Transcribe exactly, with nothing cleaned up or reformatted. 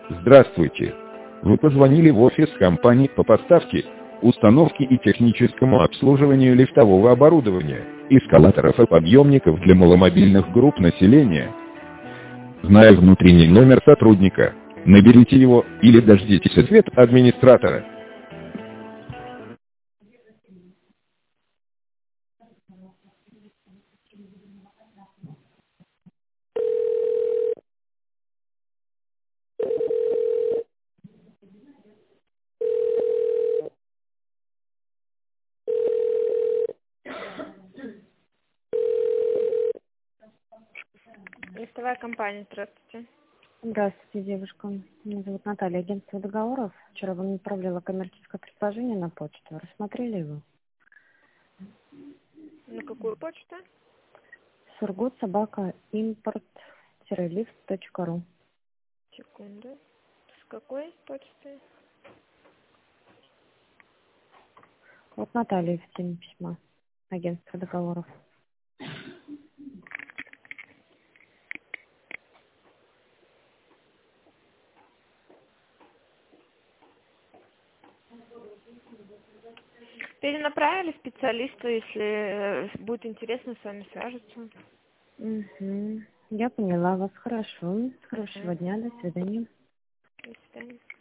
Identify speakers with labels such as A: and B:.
A: Здравствуйте. Вы позвонили в офис компании по поставке, установке и техническому обслуживанию лифтового оборудования, эскалаторов и подъемников для маломобильных групп населения. Зная внутренний номер сотрудника, наберите его или дождитесь ответа администратора.
B: Лифтовая компания, здравствуйте.
C: Здравствуйте, девушка. Меня зовут Наталья, агентство договоров. Вчера вам отправляла коммерческое предложение на почту. Рассмотрели его?
B: На какую почту?
C: Сургут собака импорт лифт точка ру.
B: Секунду. С какой почты?
C: Вот Наталья в теме письма. Агентство договоров.
B: Перенаправили специалисту, если э, будет интересно, с вами свяжутся.
C: Угу. Я поняла вас. Хорошо. Хорошего
B: Угу.
C: дня. До свидания.
B: До свидания.